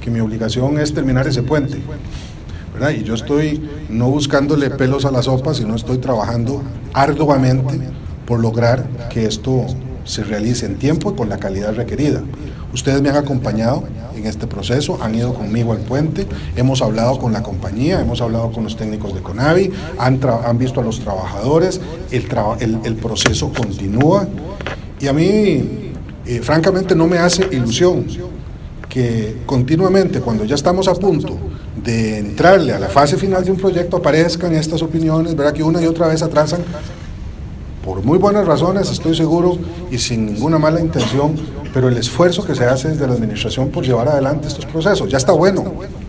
que mi obligación es terminar ese puente, ¿verdad? Y yo estoy no buscándole pelos a la sopa, sino estoy trabajando arduamente por lograr que esto se realice en tiempo y con la calidad requerida. Ustedes me han acompañado en este proceso, han ido conmigo al puente, hemos hablado con la compañía, hemos hablado con los técnicos de CONAVI, han visto a los trabajadores, el proceso continúa, y a mí, francamente, no me hace ilusión que continuamente, cuando ya estamos a punto de entrarle a la fase final de un proyecto, aparezcan estas opiniones, ¿verdad?, que una y otra vez atrasan, por muy buenas razones, estoy seguro, y sin ninguna mala intención, pero el esfuerzo que se hace desde la administración por llevar adelante estos procesos, ya está bueno,